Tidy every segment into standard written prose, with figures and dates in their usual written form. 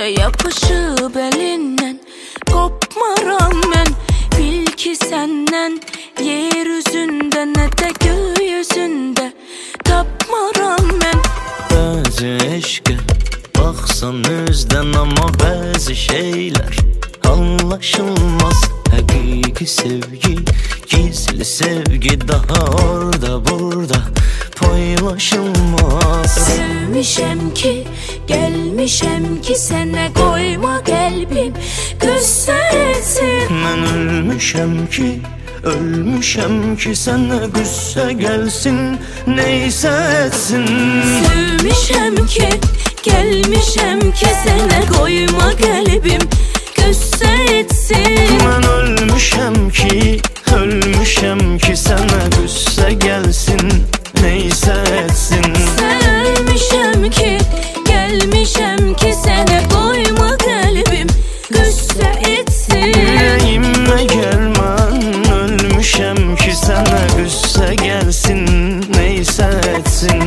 yapışıp elinden kopmaram ben. Bil ki senden yeryüzünde ne de gökyüzünde tapmaram ben. Bəzi eşqə baxsan üzdən, amma bəzi şeylər anlaşılmaz. Həqiqi sevgi, gizli sevgi daha orada burada paylaşılmaz. Sevmişəm ki, gelmişəm ki, sənə qoyma qəlbim qüssə etsin. Mən ölmüşəm ki sənə qüssə gəlsin, neysə etsin. Sevmişəm ki, gelmişəm ki, sənə qoyma qəlbim qüssə etsin. Mən ölmüşəm ki sənə qüssə gəlsin, neysə etsin. Sən ölmüşəm ki, gelmişəm ki, sənə qoyma qəlbim qüssə etsin. Ürəyimə gəlmən, ölmüşəm ki sənə qüssə gəlsin, neysə etsin.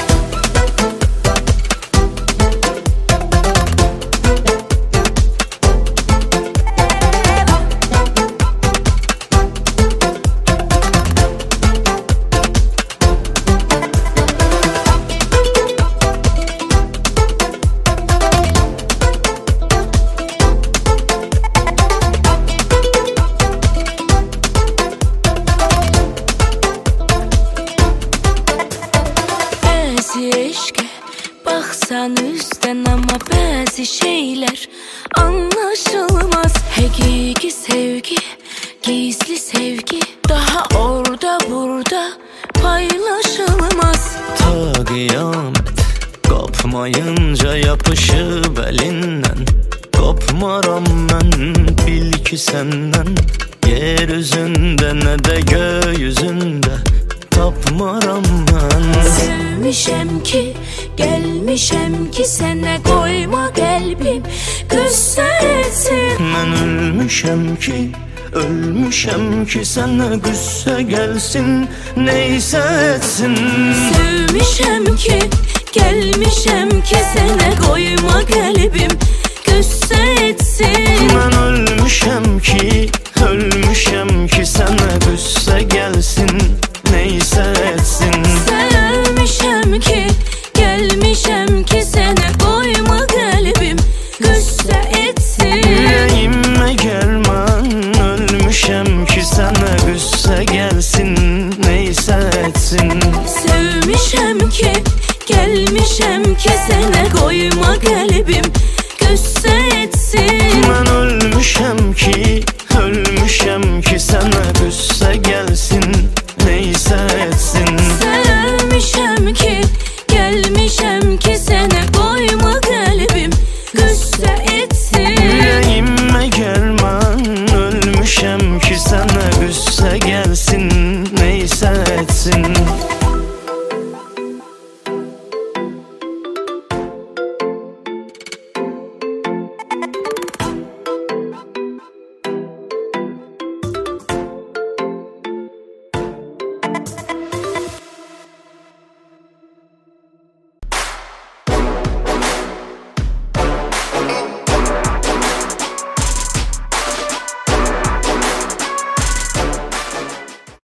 Bəzi eşqə baxsan üstdən, amma bəzi şeylər anlaşılmaz. Həqiqi sevgi, gizli sevgi daha orada burada paylaşılmaz. Ta qiyamət qopmayınca yapışıb əlindən qopmaram mən. Bil ki səndən yeryüzündə nə də gökyüzündə tapmaram mən. Sevmişəm ki, gelmişəm ki, sənə qoyma qəlbim qüssə etsin. Mən ölmüşəm ki sənə qüssə gəlsin, neysə etsin. Sevmişəm ki, gelmişəm ki, sənə qoyma qəlbim qüssə etsin.